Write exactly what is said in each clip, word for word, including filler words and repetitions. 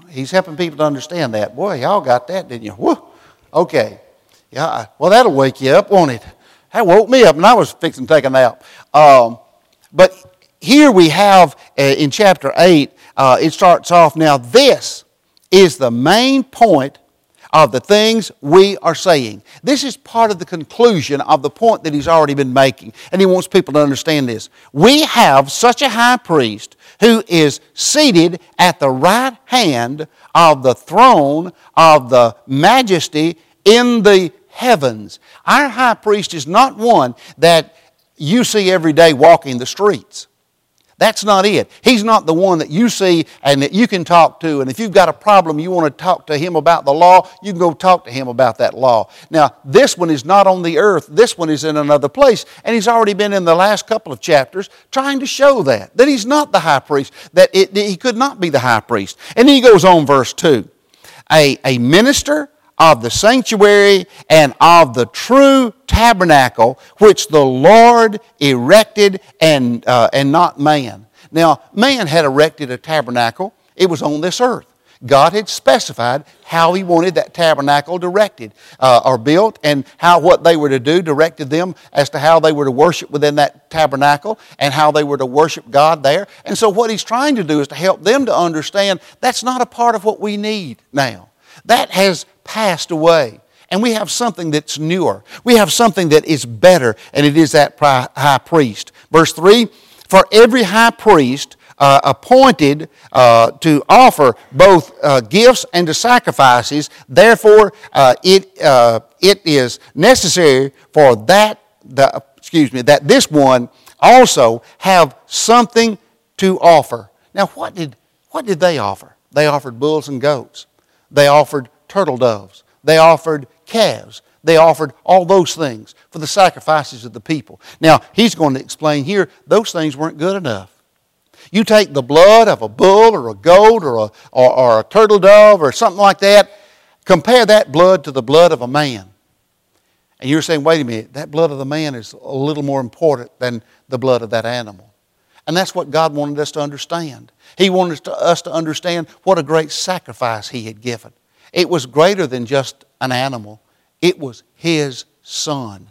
He's helping people to understand that. Boy, y'all got that, didn't you? Woo. Okay. Yeah. Well, that'll wake you up, won't it? That woke me up, and I was fixing to take a nap. Um, but here we have uh, in chapter eight, uh, it starts off, now this is the main point of the things we are saying. This is part of the conclusion of the point that he's already been making. And he wants people to understand this. We have such a high priest who is seated at the right hand of the throne of the majesty in the heavens. Our high priest is not one that you see every day walking the streets. That's not it. He's not the one that you see and that you can talk to. And if you've got a problem, you want to talk to him about the law, you can go talk to him about that law. Now, this one is not on the earth. This one is in another place. And he's already been in the last couple of chapters trying to show that. That he's not the high priest. That it, he could not be the high priest. And then he goes on, verse two. A, a minister of the sanctuary and of the true tabernacle which the Lord erected and, uh, and not man. Now, man had erected a tabernacle. It was on this earth. God had specified how He wanted that tabernacle directed uh, or built, and how what they were to do, directed them as to how they were to worship within that tabernacle and how they were to worship God there. And so what He's trying to do is to help them to understand that's not a part of what we need now. That has passed away. And we have something that's newer. We have something that is better, and it is that high priest. Verse three, for every high priest uh, appointed uh, to offer both uh, gifts and to sacrifices, therefore uh, it uh, it is necessary for that the excuse me that this one also have something to offer. Now, what did what did they offer? They offered bulls and goats. They offered turtle doves. They offered calves. They offered all those things for the sacrifices of the people. Now, he's going to explain here, those things weren't good enough. You take the blood of a bull or a goat or a, or, or a turtle dove or something like that, compare that blood to the blood of a man. And you're saying, wait a minute, that blood of the man is a little more important than the blood of that animal. And that's what God wanted us to understand. He wanted us to understand what a great sacrifice He had given. It was greater than just an animal. It was His Son.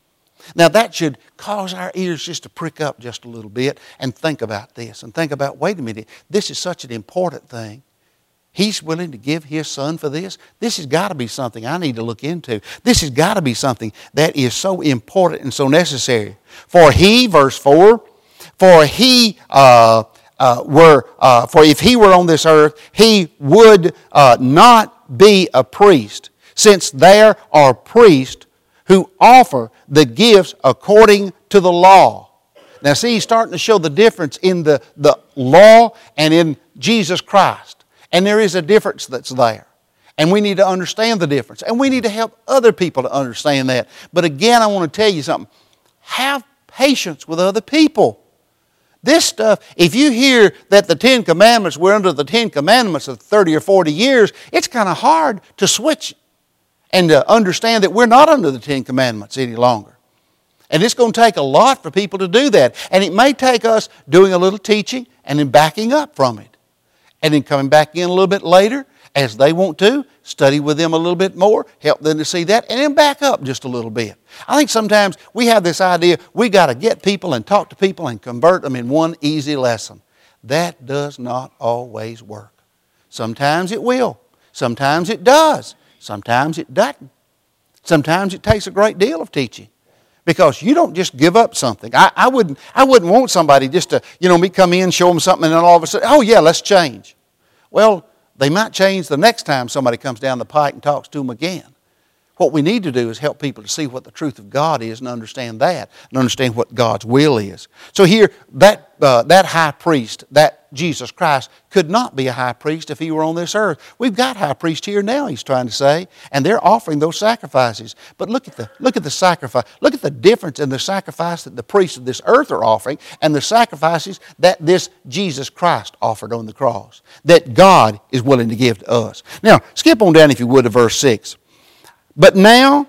Now that should cause our ears just to prick up just a little bit and think about this. And think about, wait a minute, this is such an important thing. He's willing to give His Son for this. This has got to be something I need to look into. This has got to be something that is so important and so necessary. For He, verse four, for He uh, uh, were, uh, for if He were on this earth, He would uh, not be a priest, since there are priests who offer the gifts according to the law. Now see, he's starting to show the difference in the, the law and in Jesus Christ. And there is a difference that's there. And we need to understand the difference. And we need to help other people to understand that. But again, I want to tell you something. Have patience with other people. This stuff, if you hear that the Ten Commandments, we're under the Ten Commandments of thirty or forty years, it's kind of hard to switch and to understand that we're not under the Ten Commandments any longer. And it's going to take a lot for people to do that. And it may take us doing a little teaching and then backing up from it. And then coming back in a little bit later as they want to, study with them a little bit more, help them to see that, and then back up just a little bit. I think sometimes we have this idea we got to get people and talk to people and convert them in one easy lesson. That does not always work. Sometimes it will. Sometimes it does. Sometimes it doesn't. Sometimes it takes a great deal of teaching. Because you don't just give up something. I, I wouldn't I wouldn't want somebody just to, you know, me come in, show them something, and then all of a sudden, oh yeah, let's change. Well, they might change the next time somebody comes down the pike and talks to them again. What we need to do is help people to see what the truth of God is and understand that, and understand what God's will is. So here, that uh, that high priest, that Jesus Christ, could not be a high priest if He were on this earth. We've got high priests here now, He's trying to say, and they're offering those sacrifices. But look at the look at the sacrifice. Look at the difference in the sacrifice that the priests of this earth are offering and the sacrifices that this Jesus Christ offered on the cross, that God is willing to give to us. Now, skip on down, if you would, to verse six. But now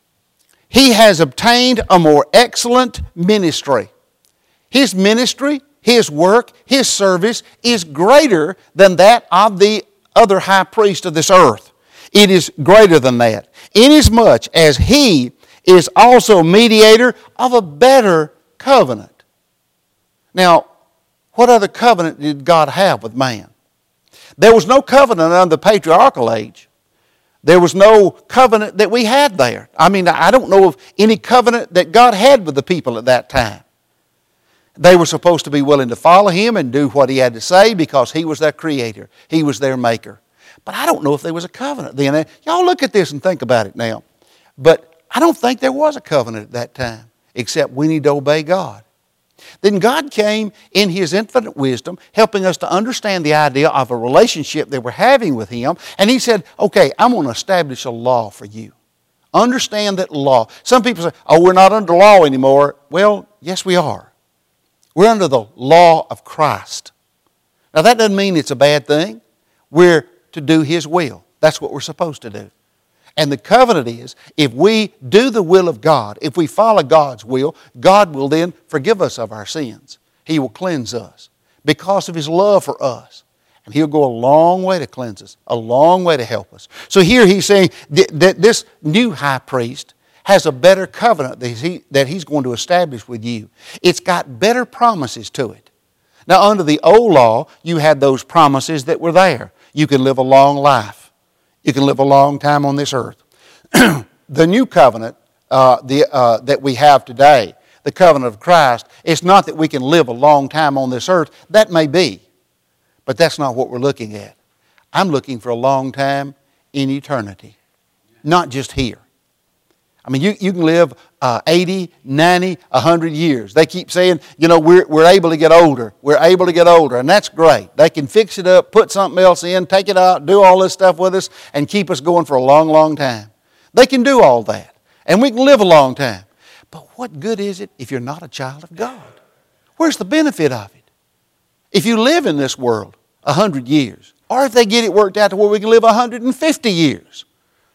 He has obtained a more excellent ministry. His ministry, His work, His service is greater than that of the other high priest of this earth. It is greater than that. Inasmuch as he is also mediator of a better covenant. Now, what other covenant did God have with man? There was no covenant under the patriarchal age. There was no covenant that we had there. I mean, I don't know of any covenant that God had with the people at that time. They were supposed to be willing to follow Him and do what He had to say because He was their creator. He was their maker. But I don't know if there was a covenant then. Y'all look at this and think about it now. But I don't think there was a covenant at that time, except we need to obey God. Then God came in His infinite wisdom, helping us to understand the idea of a relationship that we're having with Him. And He said, okay, I'm going to establish a law for you. Understand that law. Some people say, oh, we're not under law anymore. Well, yes, we are. We're under the law of Christ. Now, that doesn't mean it's a bad thing. We're to do His will. That's what we're supposed to do. And the covenant is, if we do the will of God, if we follow God's will, God will then forgive us of our sins. He will cleanse us because of His love for us. And He'll go a long way to cleanse us, a long way to help us. So here He's saying that this new high priest has a better covenant that, he, that He's going to establish with you. It's got better promises to it. Now, under the old law, you had those promises that were there. You can live a long life. You can live a long time on this earth. The new covenant uh, the, uh, that we have today, the covenant of Christ, it's not that we can live a long time on this earth. That may be, but that's not what we're looking at. I'm looking for a long time in eternity, not just here. I mean, you, you can live uh, eighty, ninety, one hundred years. They keep saying, you know, we're, we're able to get older. We're able to get older, and that's great. They can fix it up, put something else in, take it out, do all this stuff with us, and keep us going for a long, long time. They can do all that, and we can live a long time. But what good is it if you're not a child of God? Where's the benefit of it? If you live in this world one hundred years, or if they get it worked out to where we can live one hundred fifty years,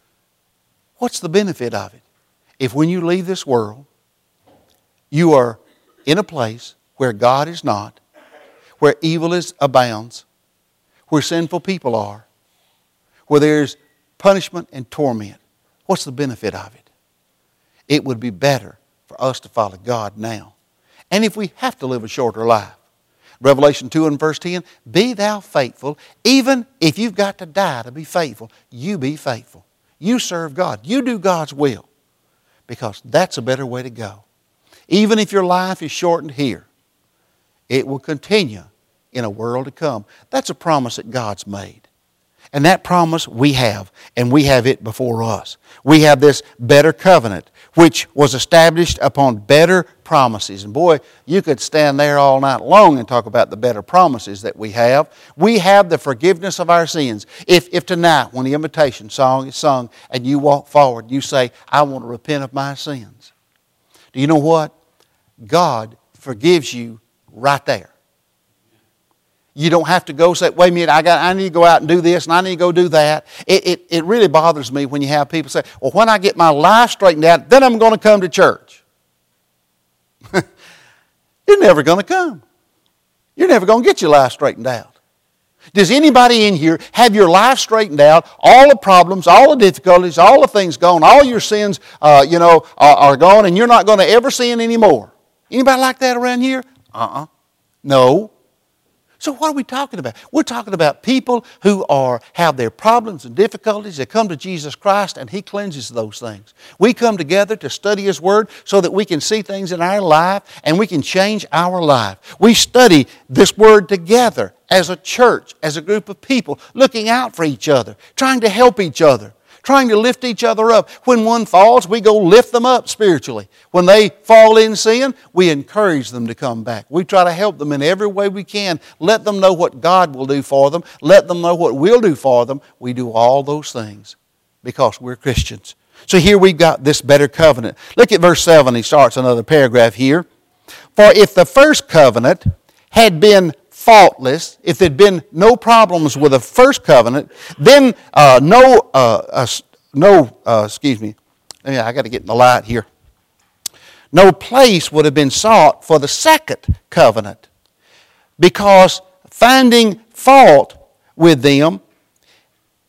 what's the benefit of it? If when you leave this world, you are in a place where God is not, where evil is abounds, where sinful people are, where there's punishment and torment, what's the benefit of it? It would be better for us to follow God now. And if we have to live a shorter life, Revelation two and verse ten, be thou faithful, even if you've got to die to be faithful, you be faithful. You serve God. You do God's will. Because that's a better way to go. Even if your life is shortened here, it will continue in a world to come. That's a promise that God's made. And that promise we have, and we have it before us. We have this better covenant, which was established upon better promises. And boy, you could stand there all night long and talk about the better promises that we have. We have the forgiveness of our sins. If, if tonight, when the invitation song is sung, and you walk forward, you say, I want to repent of my sins. Do you know what? God forgives you right there. You don't have to go say, wait a minute, I got, I need to go out and do this and I need to go do that. It, it, it really bothers me when you have people say, well, when I get my life straightened out, then I'm going to come to church. You're never going to come. You're never going to get your life straightened out. Does anybody in here have your life straightened out, all the problems, all the difficulties, all the things gone, all your sins uh, you know, are, are gone, and you're not going to ever sin anymore? Anybody like that around here? Uh-uh. No. So what are we talking about? We're talking about people who are have their problems and difficulties. They come to Jesus Christ and He cleanses those things. We come together to study His Word so that we can see things in our life and we can change our life. We study this Word together as a church, as a group of people, looking out for each other, trying to help each other, trying to lift each other up. When one falls, we go lift them up spiritually. When they fall in sin, we encourage them to come back. We try to help them in every way we can. Let them know what God will do for them. Let them know what we'll do for them. We do all those things because we're Christians. So here we've got this better covenant. Look at verse seven. He starts another paragraph here. For if the first covenant had been faultless, if there'd been no problems with the first covenant, then uh, no, uh, uh, no, uh, excuse me, I got to get in the light here. No place would have been sought for the second covenant, because finding fault with them,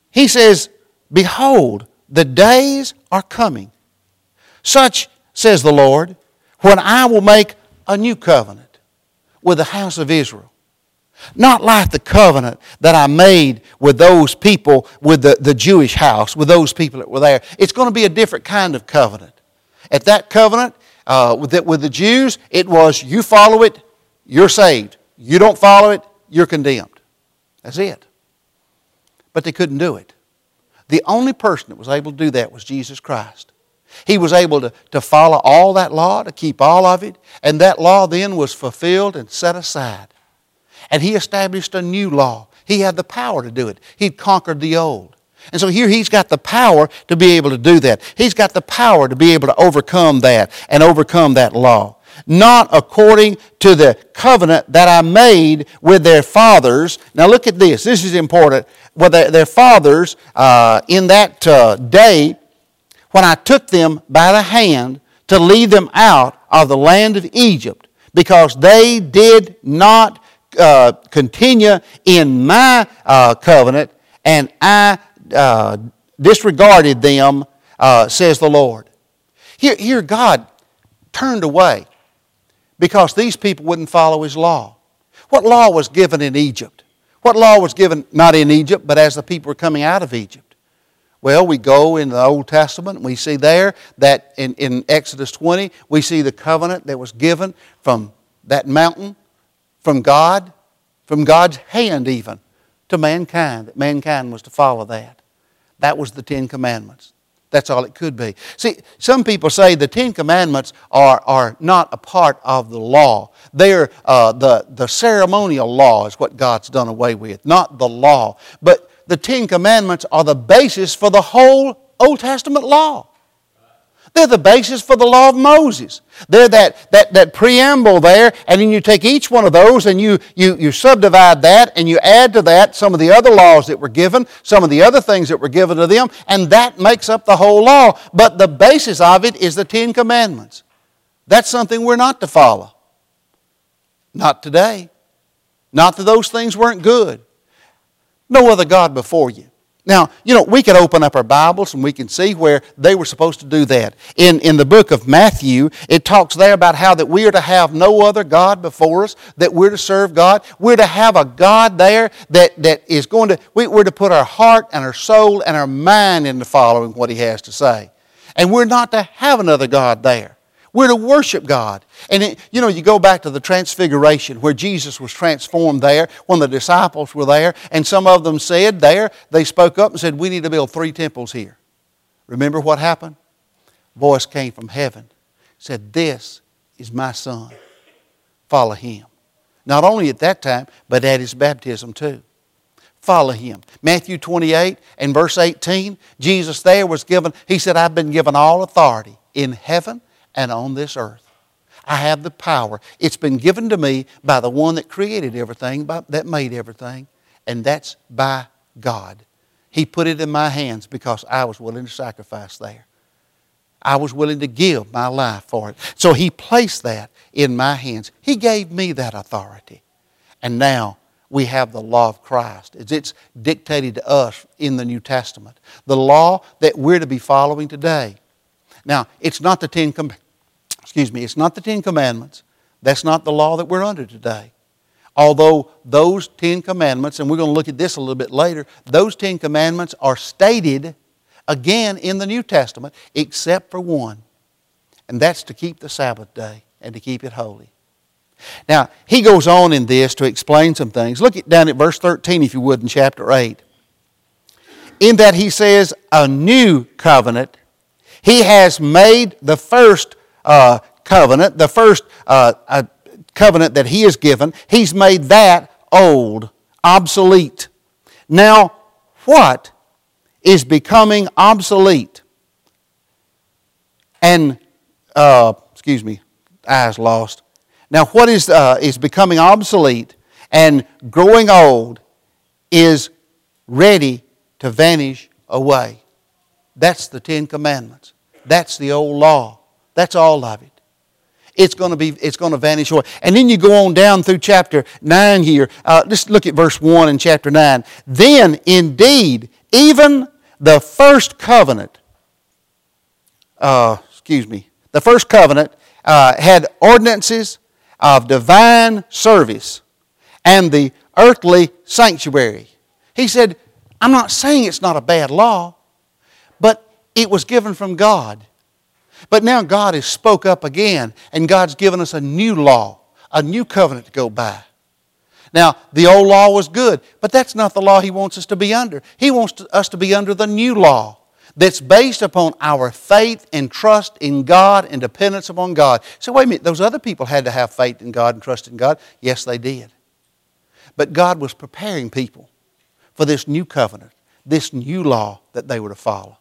He says, behold, the days are coming. Such, says the Lord, when I will make a new covenant with the house of Israel. Not like the covenant that I made with those people, with the, the Jewish house, with those people that were there. It's going to be a different kind of covenant. At that covenant, uh, with, the, with the Jews, it was you follow it, you're saved. You don't follow it, you're condemned. That's it. But they couldn't do it. The only person that was able to do that was Jesus Christ. He was able to, to follow all that law, to keep all of it, and that law then was fulfilled and set aside. And He established a new law. He had the power to do it. He'd conquered the old. And so here He's got the power to be able to do that. He's got the power to be able to overcome that and overcome that law. Not according to the covenant that I made with their fathers. Now look at this. This is important. With their, their fathers uh, in that uh, day when I took them by the hand to lead them out of the land of Egypt, because they did not uh, continue in my uh, covenant, and I uh, disregarded them, uh, says the Lord. Here, here God turned away because these people wouldn't follow His law. What law was given in Egypt? What law was given, not in Egypt, but as the people were coming out of Egypt? Well, we go in the Old Testament and we see there that in, in Exodus twenty, we see the covenant that was given from that mountain, from God, from God's hand even, to mankind, that mankind was to follow that. That was the Ten Commandments. That's all it could be. See, some people say the Ten Commandments are, are not a part of the law. They're uh, the, the ceremonial law is what God's done away with, not the law. But the Ten Commandments are the basis for the whole Old Testament law. They're the basis for the law of Moses. They're that, that, that preamble there, and then you take each one of those and you, you, you subdivide that and you add to that some of the other laws that were given, some of the other things that were given to them, and that makes up the whole law. But the basis of it is the Ten Commandments. That's something we're not to follow. Not today. Not that those things weren't good. No other God before you. Now, you know, we could open up our Bibles and we can see where they were supposed to do that. In, in the book of Matthew, it talks there about how that we are to have no other God before us, that we're to serve God. We're to have a God there that, that is going to, we, we're to put our heart and our soul and our mind into following what He has to say. And we're not to have another God there. We're to worship God. And, it, you know, you go back to the Transfiguration where Jesus was transformed there when the disciples were there. And some of them said there, they spoke up and said, we need to build three temples here. Remember what happened? A voice came from heaven. Said, this is my Son. Follow Him. Not only at that time, but at His baptism too. Follow Him. Matthew twenty-eight and verse eighteen, Jesus there was given, He said, I've been given all authority in heaven and on this earth. I have the power. It's been given to me by the one that created everything, by, that made everything, and that's by God. He put it in my hands because I was willing to sacrifice there. I was willing to give my life for it. So He placed that in my hands. He gave me that authority. And now we have the law of Christ. It's dictated to us in the New Testament. The law that we're to be following today. Now, it's not the Ten Com- excuse me, it's not the Ten Commandments. That's not the law that we're under today. Although those Ten Commandments, and we're going to look at this a little bit later, those Ten Commandments are stated again in the New Testament, except for one. And that's to keep the Sabbath day and to keep it holy. Now, he goes on in this to explain some things. Look at down at verse thirteen, if you would, in chapter eight. In that he says, a new covenant. He has made the first uh, covenant, the first uh, uh, covenant that He has given, He's made that old, obsolete. Now, what is becoming obsolete? And, uh, excuse me, eyes lost. Now, what is, uh, is becoming obsolete and growing old is ready to vanish away. That's the Ten Commandments. That's the old law. That's all of it. It's going to be, it's going to vanish away. And then you go on down through chapter nine here. Uh, let's look at verse one in chapter nine. Then indeed Even the first covenant, uh, excuse me, the first covenant uh, had ordinances of divine service and the earthly sanctuary. He said, I'm not saying it's not a bad law, but it was given from God. But now God has spoke up again, and God's given us a new law, a new covenant to go by. Now, the old law was good, but that's not the law He wants us to be under. He wants us to be under the new law that's based upon our faith and trust in God and dependence upon God. So wait a minute, those other people had to have faith in God and trust in God. Yes, they did. But God was preparing people for this new covenant, this new law that they were to follow.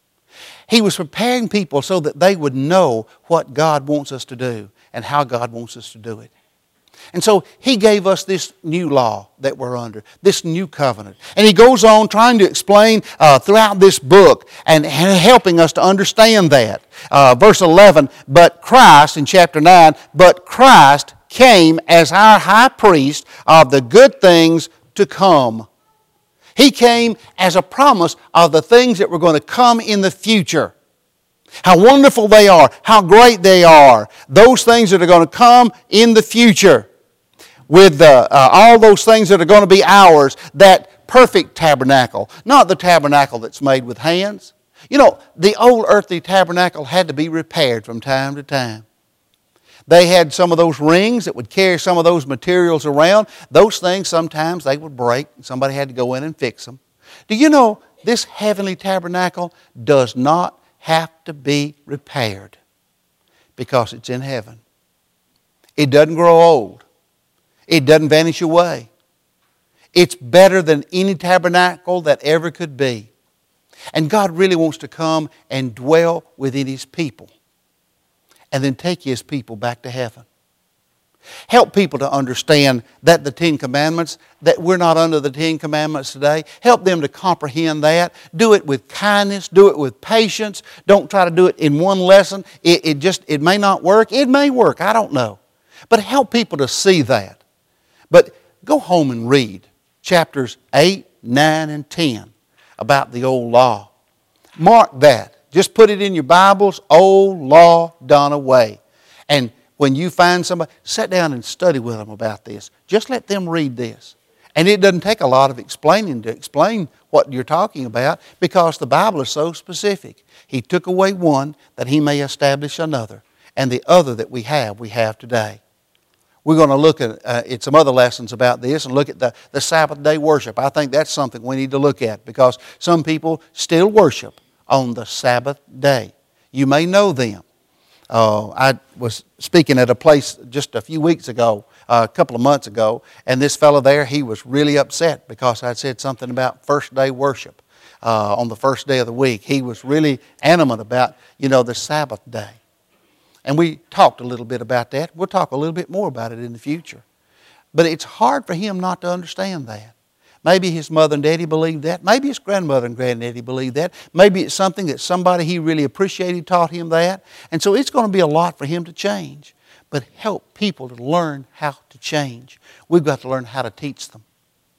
He was preparing people so that they would know what God wants us to do and how God wants us to do it. And so He gave us this new law that we're under, this new covenant. And He goes on trying to explain uh, throughout this book and helping us to understand that. Uh, verse eleven, but Christ, in chapter nine, but Christ came as our high priest of the good things to come. He came as a promise of the things that were going to come in the future. How wonderful they are, how great they are. Those things that are going to come in the future. With uh, uh, all those things that are going to be ours, that perfect tabernacle. Not the tabernacle that's made with hands. You know, the old earthly tabernacle had to be repaired from time to time. They had some of those rings that would carry some of those materials around. Those things, sometimes they would break. Somebody had to go in and fix them. Do you know this heavenly tabernacle does not have to be repaired because it's in heaven. It doesn't grow old. It doesn't vanish away. It's better than any tabernacle that ever could be. And God really wants to come and dwell within His people and then take His people back to heaven. Help people to understand that the Ten Commandments, that we're not under the Ten Commandments today. Help them to comprehend that. Do it with kindness. Do it with patience. Don't try to do it in one lesson. It, it just, it may not work. It may work. I don't know. But help people to see that. But go home and read chapters eight, nine, and ten about the old law. Mark that. Just put it in your Bibles, old law done away. And when you find somebody, sit down and study with them about this. Just let them read this. And it doesn't take a lot of explaining to explain what you're talking about because the Bible is so specific. He took away one that He may establish another. And the other that we have, we have today. We're going to look at, uh, at some other lessons about this and look at the, the Sabbath day worship. I think that's something we need to look at because some people still worship on the Sabbath day. You may know them. Uh, I was speaking at a place just a few weeks ago, uh, a couple of months ago, and this fellow there, he was really upset because I said something about first day worship uh, on the first day of the week. He was really animate about, you know, the Sabbath day. And we talked a little bit about that. We'll talk a little bit more about it in the future. But it's hard for him not to understand that. Maybe his mother and daddy believed that. Maybe his grandmother and granddaddy believed that. Maybe it's something that somebody he really appreciated taught him that. And so it's going to be a lot for him to change. But help people to learn how to change. We've got to learn how to teach them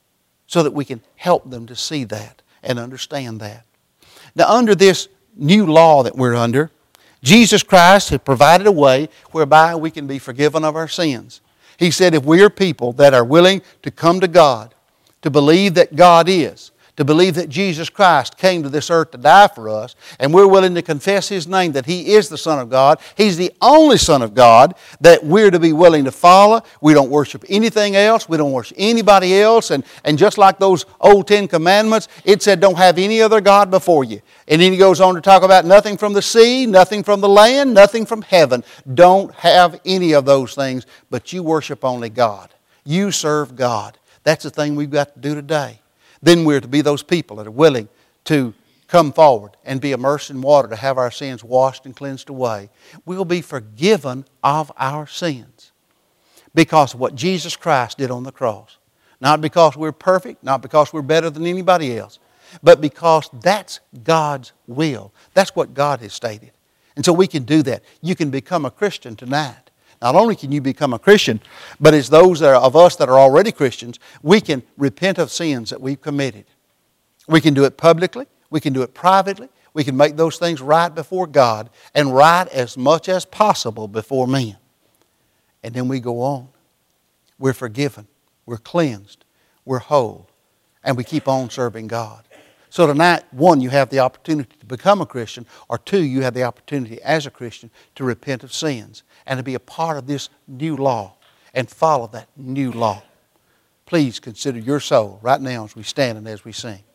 so that we can help them to see that and understand that. Now, under this new law that we're under, Jesus Christ has provided a way whereby we can be forgiven of our sins. He said if we are people that are willing to come to God, to believe that God is, to believe that Jesus Christ came to this earth to die for us, and we're willing to confess His name, that He is the Son of God, He's the only Son of God that we're to be willing to follow. We don't worship anything else. We don't worship anybody else. And, and just like those old Ten Commandments, it said don't have any other God before you. And then He goes on to talk about nothing from the sea, nothing from the land, nothing from heaven. Don't have any of those things, but you worship only God. You serve God. That's the thing we've got to do today. Then we're to be those people that are willing to come forward and be immersed in water to have our sins washed and cleansed away. We'll be forgiven of our sins because of what Jesus Christ did on the cross. Not because we're perfect, not because we're better than anybody else, but because that's God's will. That's what God has stated. And so we can do that. You can become a Christian tonight. Not only can you become a Christian, but as those that are, of us that are already Christians, we can repent of sins that we've committed. We can do it publicly. We can do it privately. We can make those things right before God and right as much as possible before men. And then we go on. We're forgiven. We're cleansed. We're whole. And we keep on serving God. So tonight, one, you have the opportunity to become a Christian, or two, you have the opportunity as a Christian to repent of sins and to be a part of this new law and follow that new law. Please consider your soul right now as we stand and as we sing.